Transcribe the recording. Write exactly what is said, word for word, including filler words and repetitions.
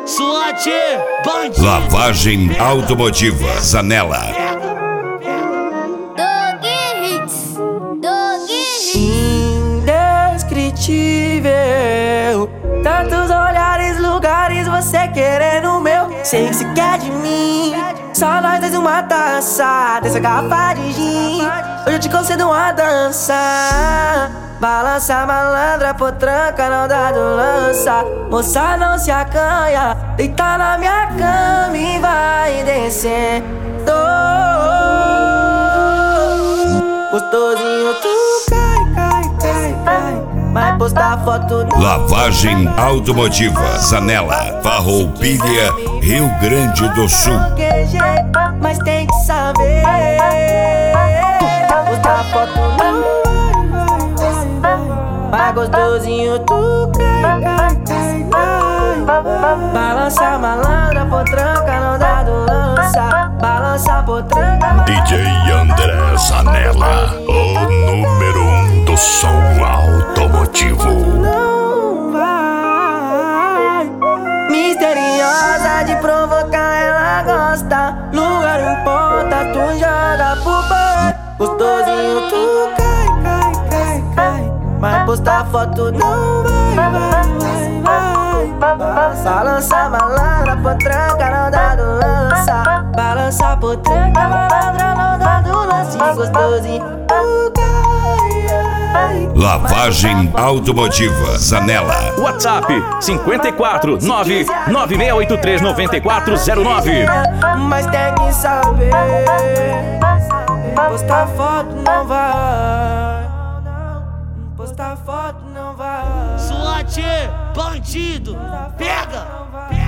SWAT, bandido. Lavagem automotiva Zanella. Dog Hits, Dog Hits. Indescritível, tantos olhares, lugares, você querendo o meu. Sei que se quer de mim, só nós dois uma taça dessa garrafa de gin. Hoje eu te concedo uma dança. Balança malandra, potranca, não dá do lança. Moça, não se acanha, deita na minha cama e vai descer. Gostosinho, tu cai, cai, cai, cai. Vai postar foto no... Lavagem automotiva Zanella, Farroupilha, Rio Grande do Sul. Mas tem que saber postar foto no... Vai gostosinho, tu cai, cai, cai, cai. Balança malandra, potranca, não dá do lança. Balança potranca. D J André Zanella, o número um do som automotivo. Não vai. Misteriosa de provocar, ela gosta. Lugar não importa, tu joga pro bar. Gostosinho, tu cai, cai, cai, cai. Vai postar foto, não vai, vai, vai, vai. Balança malandra, potranca, não dá do lança. Balança potranca, malandra, não dá do lance. Gostosinho, tu cai, ai. Lavagem automotiva Zanella. WhatsApp cinco quatro nove nove seis oito três nove quatro zero nove. Mas tem que saber postar foto não vai. Postar foto não vai. SWAT, bandido. Pega, pega.